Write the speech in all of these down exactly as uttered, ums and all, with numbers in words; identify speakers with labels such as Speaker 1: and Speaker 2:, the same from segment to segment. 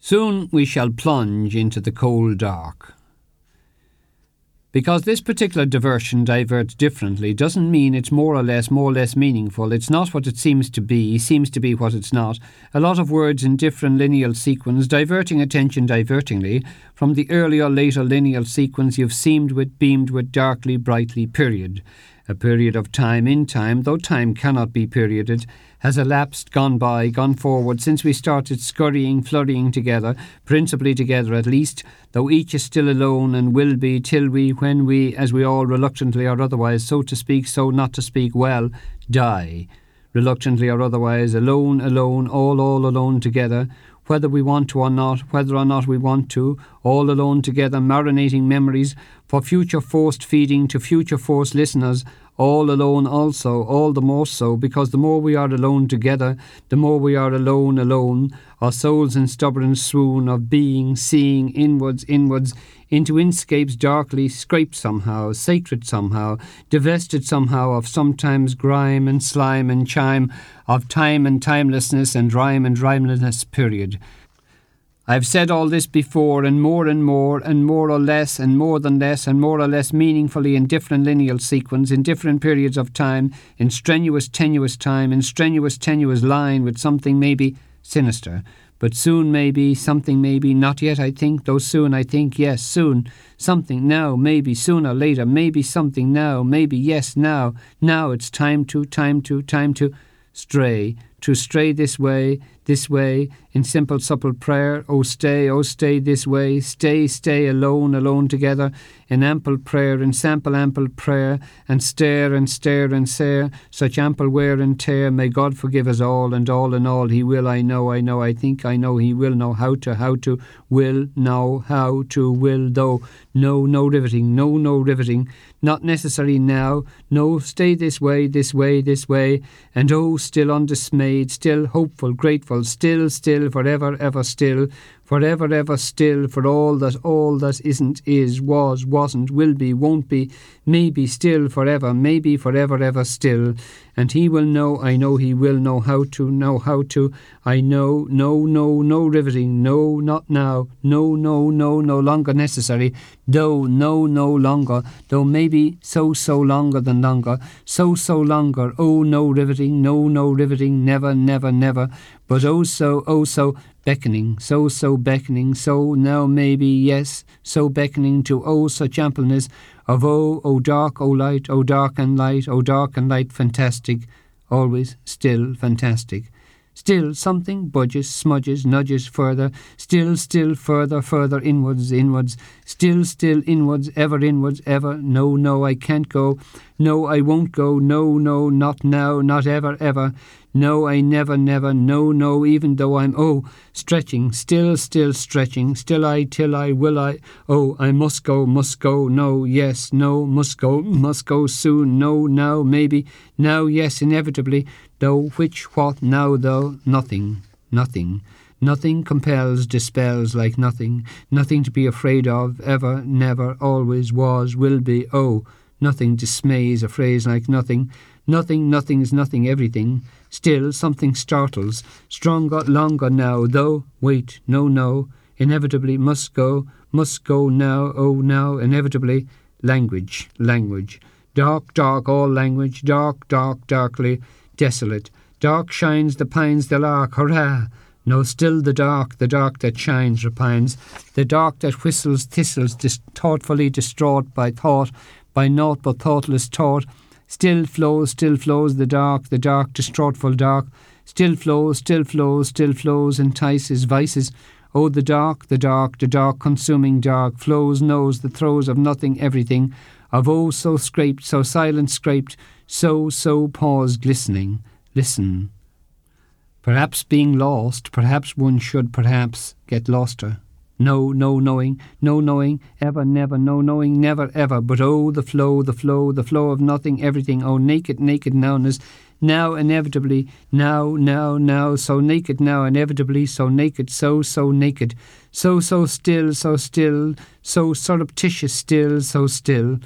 Speaker 1: Soon we shall plunge into the cold dark. Because this particular diversion diverts differently doesn't mean it's more or less, more or less meaningful. It's not what it seems to be, seems to be what it's not. A lot of words in different lineal sequence, diverting attention divertingly from the earlier or later lineal sequence you've seemed with, beamed with, darkly, brightly, period. A period of time in time, though time cannot be perioded, has elapsed, gone by, gone forward since we started scurrying, flurrying together, principally together at least, though each is still alone and will be till we, when we, as we all reluctantly or otherwise, so to speak, so not to speak well, die. Reluctantly or otherwise, alone, alone, all, all alone together, whether we want to or not, whether or not we want to, all alone together, marinating memories for future forced feeding to future forced listeners, all alone also, all the more so, because the more we are alone together, the more we are alone, alone, our souls in stubborn swoon of being, seeing, inwards, inwards, into inscapes darkly scraped somehow, sacred somehow, divested somehow of sometimes grime and slime and chime, of time and timelessness and rhyme and rhymelessness, period. I've said all this before, and more and more, and more or less, and more than less, and more or less meaningfully in different lineal sequence, in different periods of time, in strenuous, tenuous time, in strenuous, tenuous line with something maybe sinister. But soon maybe, something maybe, not yet I think, though soon I think, yes, soon, something now, maybe, sooner, later, maybe something now, maybe, yes, now, now it's time to, time to, time to stray, to stray this way, this way, in simple supple prayer, oh stay, oh stay this way, stay, stay alone, alone together, in ample prayer, in sample ample prayer, and stare and stare and stare, such ample wear and tear, may God forgive us all, and all in all he will, I know, I know, I think, I know he will know how to, how to, will, know, how to, will, though, no, no riveting, no, no riveting, not necessary now, no, stay this way, this way, this way, and oh, still undismayed, still hopeful, grateful, still, still, forever, ever still, forever, ever still, for all that, all that isn't, is, was, wasn't, will be, won't be, maybe, still, forever, maybe, forever, ever still, and he will know, I know he will know how to, know how to, I know, no, no, no riveting, no, not now, no, no, no, no longer necessary, though, no, no longer, though maybe so, so longer than longer, so, so longer, oh, no riveting, no, no riveting, never, never, never, but oh, so, oh, so, beckoning, so, so beckoning, so now maybe, yes, so beckoning to oh such ampleness of oh, oh dark, oh light, oh dark and light, oh dark and light, fantastic, always, still, fantastic. Still something budges, smudges, nudges further, still, still further, further inwards, inwards, still, still inwards, ever inwards, ever, no, no, I can't go, no, I won't go, no, no, not now, not ever, ever, no, I never, never, no, no, even though I'm, oh, stretching, still, still stretching, still I, till I, will I, oh, I must go, must go, no, yes, no, must go, must go soon, no, now, maybe, now, yes, inevitably, though, which, what, now, though, nothing, nothing, nothing compels, dispels like nothing, nothing to be afraid of, ever, never, always, was, will be, oh, nothing dismays a phrase like nothing, nothing, nothing's nothing, everything, still something startles, stronger, longer now, though, wait, no, no, inevitably must go, must go now, oh, now, inevitably, language, language, dark, dark, all language, dark, dark, darkly, desolate, dark shines the pines the lark, hurrah! No, still the dark, the dark that shines repines, the dark that whistles thistles, dis- thoughtfully distraught by thought, by naught but thoughtless thought, still flows, still flows the dark, the dark, distraughtful dark, still flows, still flows, still flows, entices, vices, oh, the dark, the dark, the dark, consuming dark, flows, knows the throes of nothing, everything, of oh, so scraped, so silent scraped, so, so paused, listening, listen. Perhaps being lost, perhaps one should perhaps get loster. No, no knowing, no knowing, ever, never, no knowing, never, ever, but oh, the flow, the flow, the flow of nothing, everything, oh, naked, naked nowness, now, inevitably, now, now, now, so naked, now, inevitably, so naked, so, so naked, so, so still, so still, so surreptitious still, so still,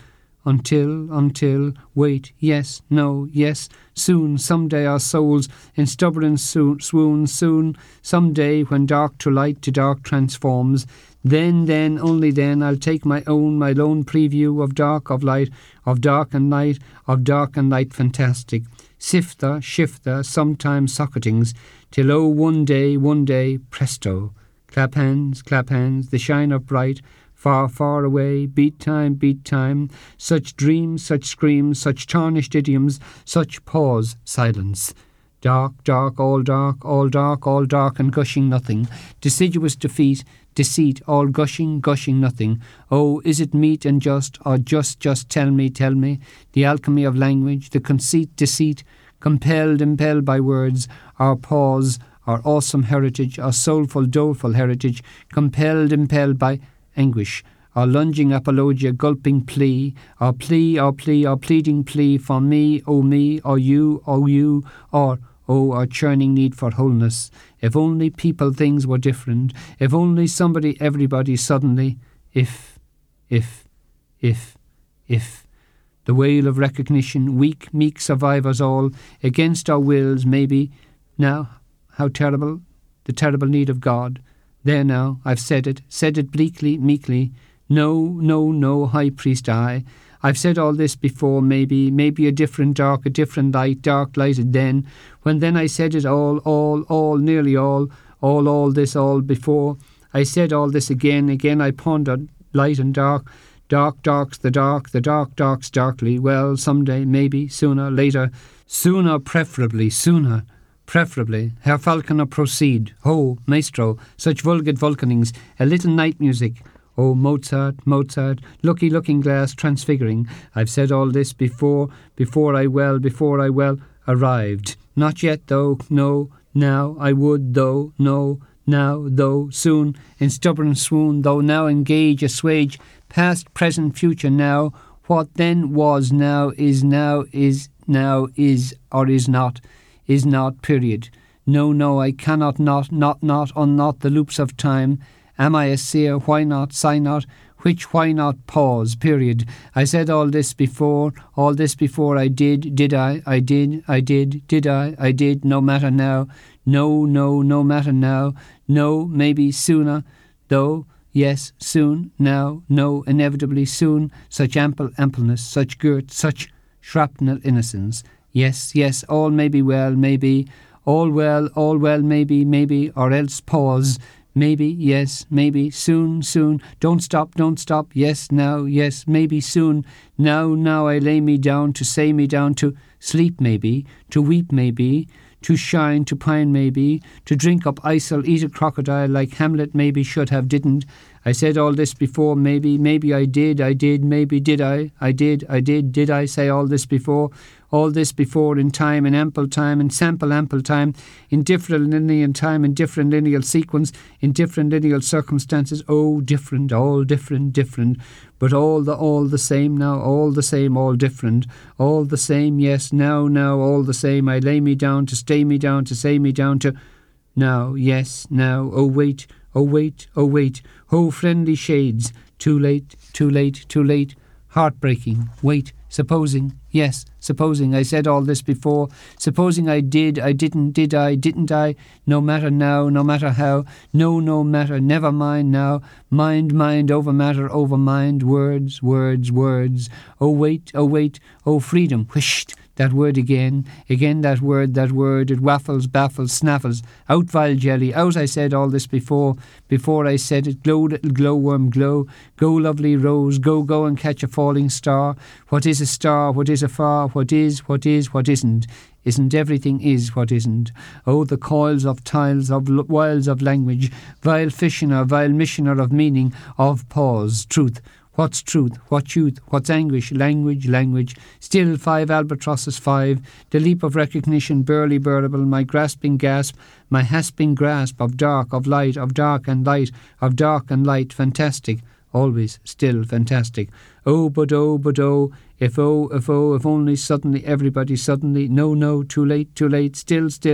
Speaker 1: until, until, wait, yes, no, yes, soon, someday our souls in stubborn swoon, swoon, soon, someday when dark to light to dark transforms, then, then, only then, I'll take my own, my lone preview of dark, of light, of dark and light, of dark and light fantastic, sifter, shifter, sometimes socketings, till oh, one day, one day, presto, clap hands, clap hands, they shine up bright, far, far away, beat time, beat time, such dreams, such screams, such tarnished idioms, such pause, silence. Dark, dark, all dark, all dark, all dark and gushing nothing, deciduous defeat, deceit, all gushing, gushing nothing. Oh, is it meet and just, or just, just tell me, tell me, the alchemy of language, the conceit, deceit, compelled, impelled by words, our pause, our awesome heritage, our soulful, doleful heritage, compelled, impelled by anguish, our lunging apologia, gulping plea, our plea, our plea, our pleading plea for me, oh me, or you, or you, or, oh, our churning need for wholeness. If only people, things were different, if only somebody, everybody, suddenly, if, if, if, if. The wail of recognition, weak, meek survivors all, against our wills, maybe. Now, how terrible, the terrible need of God. There now, I've said it, said it bleakly, meekly. No, no, no, high priest I. I've said all this before, maybe, maybe a different dark, a different light, dark lighted then, when then I said it all, all, all, nearly all, all, all this, all before. I said all this again, again I pondered, light and dark, dark, darks, the dark, the dark, darks, darkly, well, someday, maybe, sooner, later, sooner, preferably, sooner, preferably. Herr Falconer, proceed. Ho, maestro, such vulgate vulcanings, a little night music. Oh, Mozart, Mozart, lucky looking glass transfiguring. I've said all this before, before I well, before I well arrived. Not yet, though, no, now, I would, though, no, now, though, soon, in stubborn swoon, though now engage, assuage, past, present, future, now, what then was, now, is, now, is, now, is, or is not, is not, period. No, no, I cannot not, not, not, unknot the loops of time. Am I a seer? Why not? Sigh not. Which why not? Pause. Period. I said all this before. All this before I did. Did I? I did. I did. Did I? I did. No matter now. No, no, no matter now. No, maybe sooner. Though, yes, soon. Now, no, inevitably soon. Such ample ampleness, such girth, such shrapnel innocence. Yes, yes, all may be well, maybe. All well, all well, maybe, maybe, or else pause. Maybe, yes, maybe, soon, soon, don't stop, don't stop, yes, now, yes, maybe, soon, now, now I lay me down, to say me down, to sleep maybe, to weep maybe, to shine, to pine maybe, to drink up Icel, eat a crocodile like Hamlet maybe should have, didn't. I said all this before, maybe, maybe I did, I did, maybe did I, I did, I did, did I say all this before? All this before in time, in ample time, in sample ample time, in different lineal time, in different lineal sequence, in different lineal circumstances. Oh, different, all different, different, but all the all the same now, all the same, all different, all the same, yes, now, now, all the same. I lay me down, to stay me down, to say me down, to now, yes, now, oh wait, oh wait, oh wait, oh friendly shades, too late, too late, too late, heartbreaking, wait, supposing, yes, supposing I said all this before, supposing I did, I didn't, did I, didn't I, no matter now, no matter how, no, no matter, never mind now, mind, mind, over matter, over mind, words, words, words, oh wait, oh wait, oh freedom, whisht, that word again, again that word, that word, it waffles, baffles, snaffles, out vile jelly, out I said all this before, before I said it, glow little glowworm, glow, go lovely rose, go, go and catch a falling star, what is a star, what is a far, what is, what is, what isn't, isn't everything is what isn't, oh the coils of tiles, of l- wiles of language, vile fissioner, vile missioner of meaning, of pause, truth, what's truth, what youth, what's anguish, language, language, still five albatrosses, five, the leap of recognition, burly burlable, my grasping gasp, my hasping grasp of dark, of light, of dark and light, of dark and light, fantastic, always, still, fantastic. Oh, but oh, but oh, if oh, if oh, if only suddenly, everybody suddenly, no, no, too late, too late, still, still,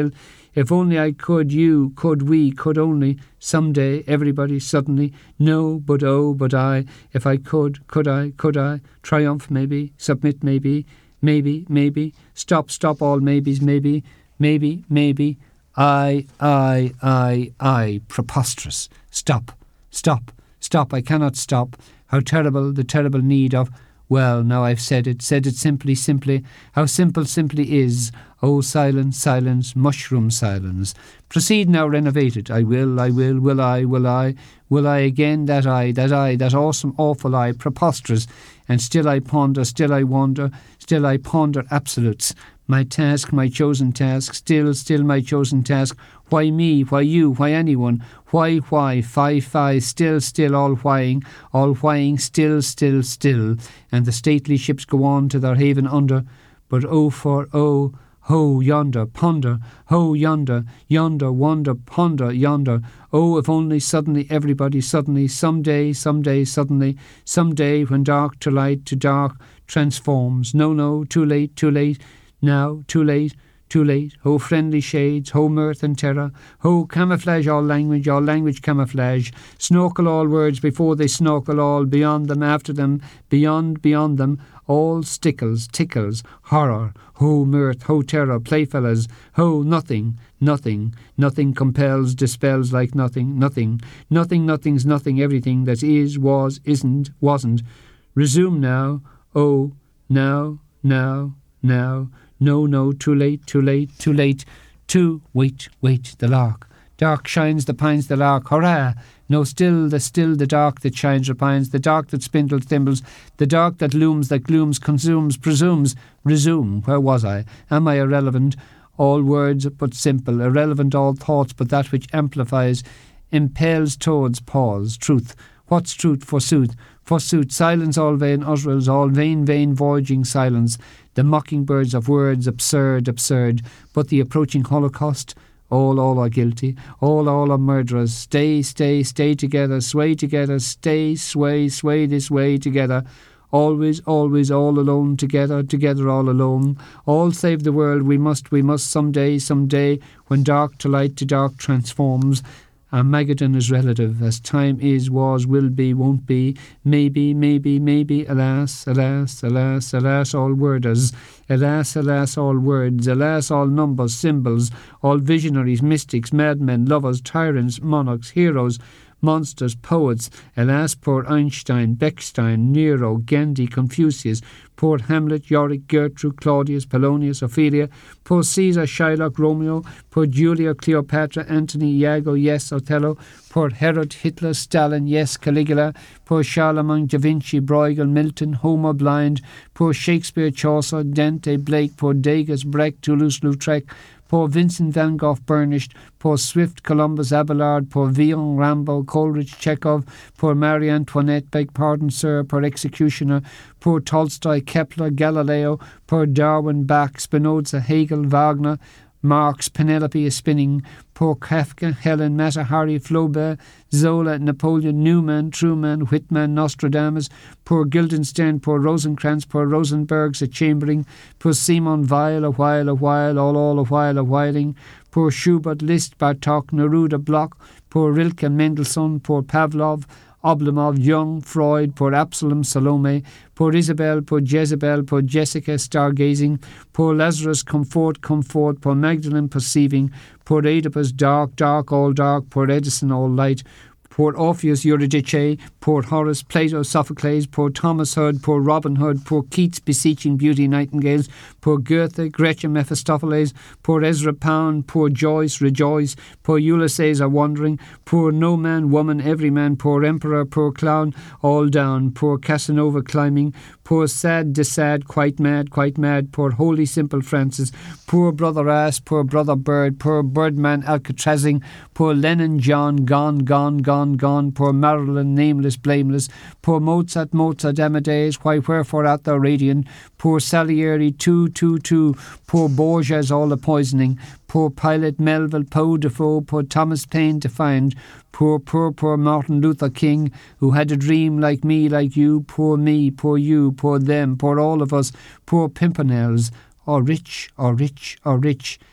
Speaker 1: If only I could, you, could we, could only, someday, everybody, suddenly, no, but oh, but I, if I could, could I, could I, triumph maybe, submit maybe, maybe, maybe, stop, stop all maybes, maybe, maybe, maybe, I, I, I, I, preposterous, stop, stop, stop, I cannot stop, how terrible the terrible need of, well, now I've said it, said it simply, simply, how simple simply is, oh, silence, silence, mushroom silence. Proceed now, renovated, I will, I will, will I, will I, will I again, that I, that I, that awesome, awful I, preposterous, and still I ponder, still I wonder, still I ponder absolutes. My task, my chosen task, still, still my chosen task. Why me, why you, why anyone? Why, why, fi, fi, still, still, all whying, all whying, still, still, still. And the stately ships go on to their haven under. But oh for, oh, ho, yonder, ponder, ho, yonder, yonder, wonder, ponder, yonder. Oh, if only suddenly, everybody, suddenly, someday, someday, suddenly, someday, when dark to light to dark transforms. No, no, too late, too late. Now, too late, too late, ho friendly shades, ho mirth and terror, ho camouflage all language, all language camouflage, snorkel all words before they snorkel all, beyond them, after them, beyond, beyond them, all stickles, tickles, horror, ho mirth, ho terror, playfellows, ho nothing, nothing, nothing compels, dispels like nothing, nothing, nothing, nothing's nothing, everything that is, was, isn't, wasn't. Resume now, oh, now, now, now, no, no, too late, too late, too late, too, wait, wait, the lark. Dark shines the pines, the lark, hurrah! No, still, the still, the dark that shines repines, the dark that spindles, thimbles, the dark that looms, that glooms, consumes, presumes. Resume, where was I? Am I irrelevant? All words but simple, irrelevant all thoughts but that which amplifies, impels towards pause, truth. What's truth, forsooth? Forsooth, silence all vain utterals, all vain, vain, voyaging silence. The mockingbirds of words, absurd, absurd. But the approaching holocaust, all, all are guilty, all, all are murderers. Stay, stay, stay together, sway together, stay, sway, sway this way together. Always, always, all alone, together, together, all alone. All save the world, we must, we must, someday, someday, when dark to light to dark transforms. Armageddon is relative, as time is, was, will be, won't be, maybe, maybe, maybe, alas, alas, alas, alas, all worders, alas, alas, all words, alas, all numbers, symbols, all visionaries, mystics, madmen, lovers, tyrants, monarchs, heroes, monsters, poets, alas, poor Einstein, Bechstein, Nero, Gandhi, Confucius, poor Hamlet, Yorick, Gertrude, Claudius, Polonius, Ophelia, poor Caesar, Shylock, Romeo, poor Julia, Cleopatra, Antony, Iago, yes, Othello, poor Herod, Hitler, Stalin, yes, Caligula, poor Charlemagne, Da Vinci, Bruegel, Milton, Homer, Blind, poor Shakespeare, Chaucer, Dante, Blake, poor Degas, Brecht, Toulouse-Lautrec, poor Vincent van Gogh, Burnished, poor Swift, Columbus, Abelard, poor Villon, Rambo, Coleridge, Chekhov, poor Marie Antoinette, beg pardon, sir, poor Executioner, poor Tolstoy, Kepler, Galileo, poor Darwin, Bach, Spinoza, Hegel, Wagner, Marx, Penelope is spinning, poor Kafka, Helen, Mata Hari, Flaubert, Zola, Napoleon, Newman, Truman, Whitman, Nostradamus, poor Guildenstern, poor Rosencrantz, poor Rosenberg, a Chambering, poor Simon Weil, a while, a while, all, all, a while, a whiling, poor Schubert, Liszt, Bartok, Neruda, Bloch, poor Rilke, Mendelssohn, poor Pavlov, Oblomov, Jung, Freud, poor Absalom, Salome, poor Isabel, poor Jezebel, poor Jessica, stargazing, poor Lazarus, comfort, comfort, poor Magdalene, perceiving, poor Oedipus, dark, dark, all dark, poor Edison, all light, poor Orpheus, Eurydice, poor Horace, Plato, Sophocles, poor Thomas Hood, poor Robin Hood, poor Keats, beseeching beauty nightingales, poor Goethe, Gretchen, Mephistopheles, poor Ezra Pound, poor Joyce, rejoice, poor Ulysses, are wandering, poor no man, woman, every man, poor emperor, poor clown, all down, poor Casanova climbing, poor sad, desad, quite mad, quite mad, poor holy simple Francis, poor brother ass, poor brother bird, poor birdman Alcatrazing, poor Lennon John, gone, gone, gone, gone, poor Marilyn, nameless, blameless, poor Mozart, Mozart, Amadeus, why wherefore art thou radiant, poor Salieri, two, two, two, poor Borgias, all the poisoning, poor Pilate, Melville, Poe, Defoe, poor Thomas Paine to find, poor, poor, poor Martin Luther King, who had a dream like me, like you, poor me, poor you, poor them, poor all of us, poor Pimpernels, or rich, or rich, or rich.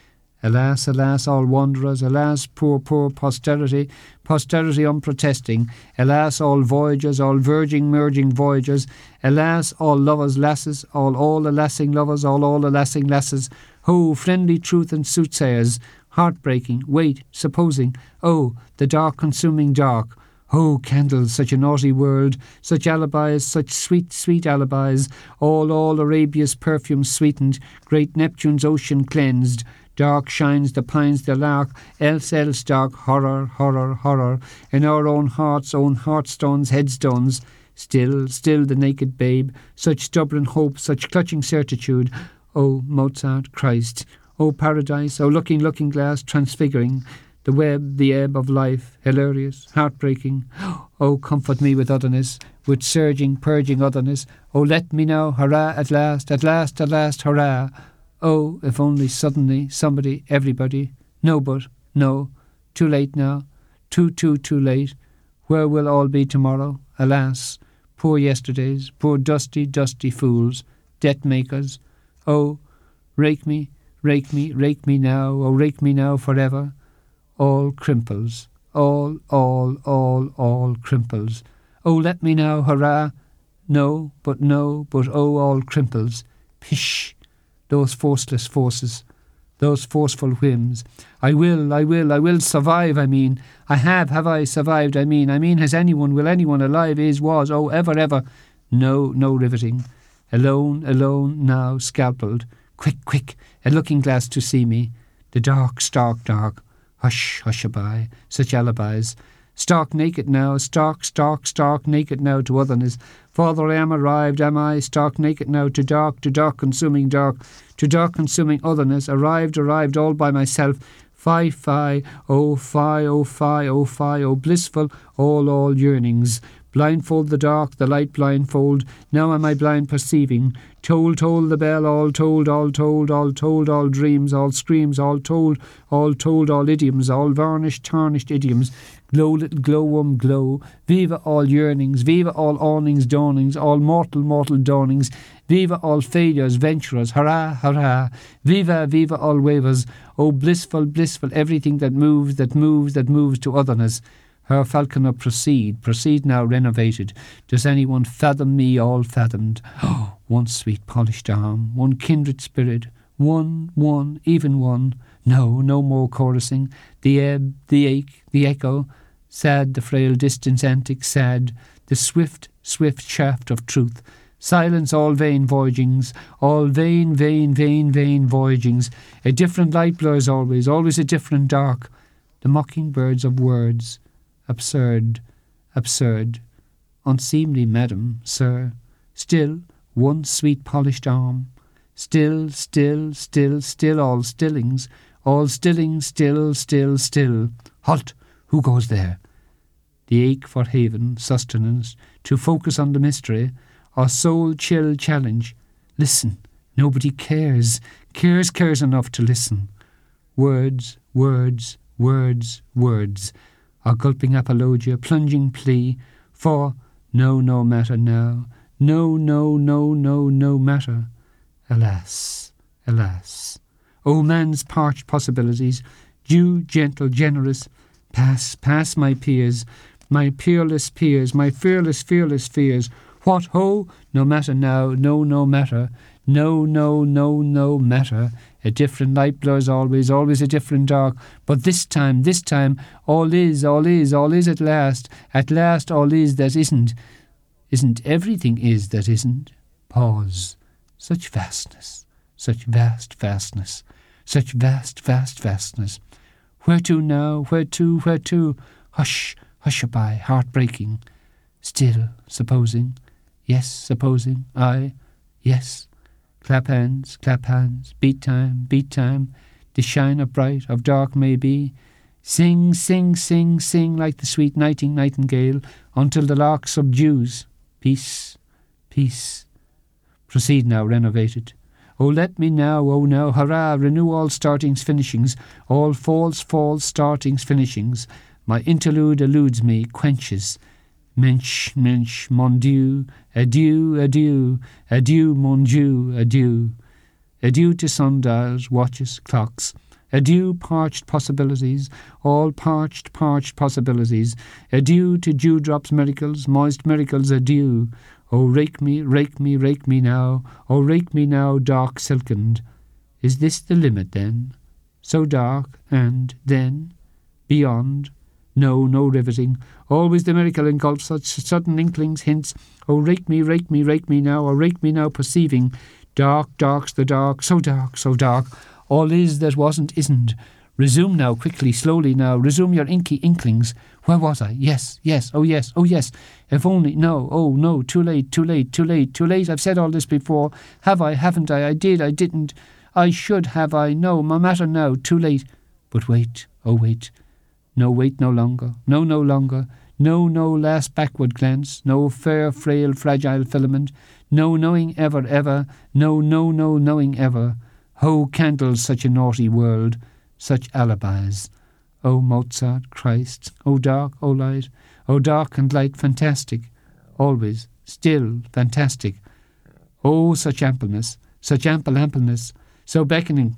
Speaker 1: Alas, alas, all wanderers, alas, poor, poor posterity, posterity unprotesting, alas, all voyagers, all verging, merging voyagers, alas, all lovers, lasses, all all alasing lovers, all all alasing lasses, ho, friendly truth and soothsayers, heartbreaking, wait, supposing, oh, the dark consuming dark, oh, candles, such a naughty world, such alibis, such sweet, sweet alibis, all, all Arabia's perfume sweetened, great Neptune's ocean cleansed, dark shines the pines, the lark, else, else dark, horror, horror, horror, in our own hearts, own heartstones, headstones, still, still the naked babe, such stubborn hope, such clutching certitude, oh, Mozart, Christ, oh, paradise, oh, looking, looking glass, transfiguring, the web, the ebb of life, hilarious, heartbreaking, oh, comfort me with otherness, with surging, purging otherness, oh, let me now, hurrah, at last, at last, at last, hurrah, oh, if only suddenly, somebody, everybody, no but, no, too late now, too, too, too late, where will all be tomorrow, alas, poor yesterdays, poor dusty, dusty fools, debt makers, oh, rake me, rake me, rake me now, oh, rake me now forever, all crimples, all, all, all, all crimples, oh, let me now, hurrah, no, but no, but oh, all crimples, pish, those forceless forces, those forceful whims. I will, I will, I will survive, I mean. I have, have I survived, I mean. I mean, has anyone, will anyone alive, is, was, oh, ever, ever. No, no riveting. Alone, alone, now, scalpelled. Quick, quick, a looking-glass to see me. The dark, stark, dark. Hush, hush-a-by, such alibis. Stark naked now, stark, stark, stark naked now to otherness. Father, I am arrived, am I, stark naked now to dark, to dark consuming dark, to dark consuming otherness, arrived, arrived all by myself. Fie, fie, oh fie, oh fie, oh fie, oh blissful, all, all yearnings. Blindfold the dark, the light blindfold, now am I blind perceiving. Toll, toll the bell, all told, all told, all told, all dreams, all screams, all told, all told, all idioms, all varnished, tarnished idioms. Glow, little glowworm, glow. Viva all yearnings, viva all awnings, dawnings, all mortal, mortal dawnings. Viva all failures, venturers, hurrah, hurrah. Viva, viva all wavers. Oh, blissful, blissful, everything that moves, that moves, that moves to otherness. Her falconer proceed, proceed now renovated. Does anyone fathom me all fathomed? Oh, one sweet polished arm, one kindred spirit, one, one, even one. No, no more chorusing. The ebb, the ache, the echo. Sad the frail distance antic, sad. The swift, swift shaft of truth. Silence all vain voyagings, all vain, vain, vain, vain voyagings. A different light blurs always, always a different dark. The mocking birds of words. Absurd, absurd, unseemly, madam, sir. Still, one sweet polished arm. Still, still, still, still, all stillings. All stillings, still, still, still. Halt! Who goes there? The ache for haven, sustenance, to focus on the mystery, our soul-chill challenge. Listen, nobody cares, cares, cares enough to listen. Words, words, words, words. Our gulping apologia, plunging plea, for no, no matter now, no, no, no, no, no matter. Alas, alas. O man's parched possibilities, due, gentle, generous, pass, pass my peers, my peerless peers, my fearless, fearless fears. What, ho? No matter now, no, no matter, no, no, no, no matter. A different light blurs always, always a different dark. But this time, this time, all is, all is, all is at last. At last all is that isn't. Isn't everything is that isn't? Pause. Such vastness, such vast vastness, such vast, vast vastness. Where to now, where to, where to? Hush, hush-a-by, heartbreaking. Still, supposing, yes, supposing, aye, yes. Clap hands, clap hands, beat time, beat time, the shine of bright, of dark may be. Sing, sing, sing, sing like the sweet nighting nightingale, until the lark subdues. Peace, peace. Proceed now, renovated. Oh, let me now, oh now, hurrah, renew all startings, finishings, all false, false startings, finishings. My interlude eludes me, quenches. Mensch, mensch, mon Dieu, adieu, adieu, adieu, mon Dieu, adieu. Adieu to sundials, watches, clocks, Adieu, parched possibilities, all parched, parched possibilities. Adieu to dewdrops, miracles, moist miracles, adieu. Oh, rake me, rake me, rake me now. Oh, rake me now, dark silkened. Is this the limit, then? So dark, and then? Beyond? No, no riveting. Always the miracle engulfs such sudden inklings, hints. Oh, rake me, rake me, rake me now. Oh, rake me now, perceiving. Dark, dark's the dark, so dark, so dark. All is that wasn't, isn't. Resume now, quickly, slowly now. Resume your inky inklings. Where was I? Yes, yes, oh yes, oh yes. If only, no, oh no, too late, too late, too late, too late. I've said all this before. Have I, haven't I? I did, I didn't. I should have I. No, no matter now, too late. But wait, oh wait. No, wait no longer. No, no longer. No, no last backward glance. No fair, frail, fragile filament. No knowing ever, ever. No, no, no knowing ever. Ho, candles, such a naughty world. Such alibis. O Mozart, Christ, O dark, O light, O dark and light, fantastic, always, still, fantastic. O such ampleness, such ample ampleness, so beckoning,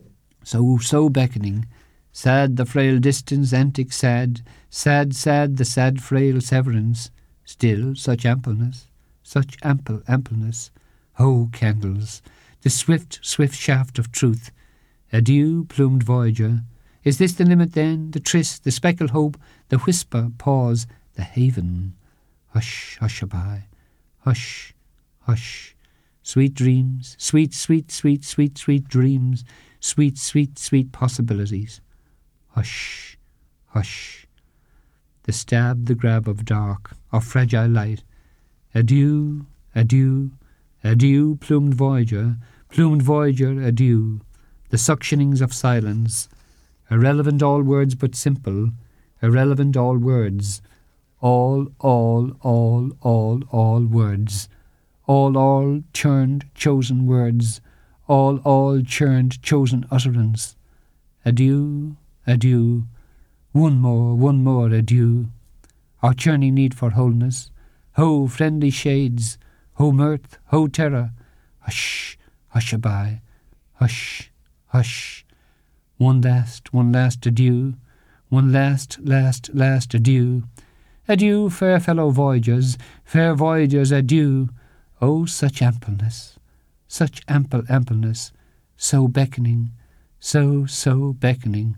Speaker 1: so, so beckoning. Sad the frail distance, antic sad, sad, sad the sad frail severance. Still such ampleness, such ample ampleness. O candles, the swift, swift shaft of truth. Adieu, plumed voyager. Is this the limit then, the tryst, the speckled hope, the whisper, pause, the haven? Hush, hush-a-by, hush, hush. Sweet dreams, sweet, sweet, sweet, sweet, sweet dreams, sweet, sweet, sweet possibilities. Hush, hush. The stab, the grab of dark, of fragile light. Adieu, adieu, adieu, plumed voyager, plumed voyager, adieu. The suctionings of silence. Irrelevant all words but simple, irrelevant all words. All, all, all, all, all words. All, all churned, chosen words. All, all churned, chosen utterance. Adieu, adieu. One more, one more adieu. Our churning need for wholeness. Ho, friendly shades. Ho, mirth. Ho, terror. Hush, hush-a-by. Hush, hush. One last, one last adieu. One last, last, last adieu. Adieu, fair fellow voyagers. Fair voyagers, adieu. Oh, such ampleness. Such ample ampleness. So beckoning. So, so beckoning.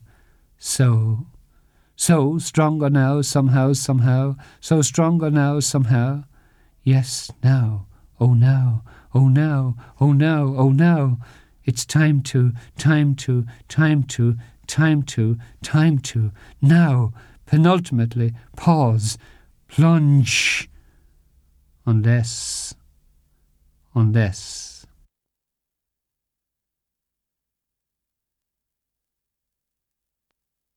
Speaker 1: So. So, stronger now, somehow, somehow. So stronger now, somehow. Yes, now. Oh, now. Oh, now. Oh, now. Oh, now. It's time to, time to, time to, time to, time to, now, penultimately, pause, plunge. Unless, unless...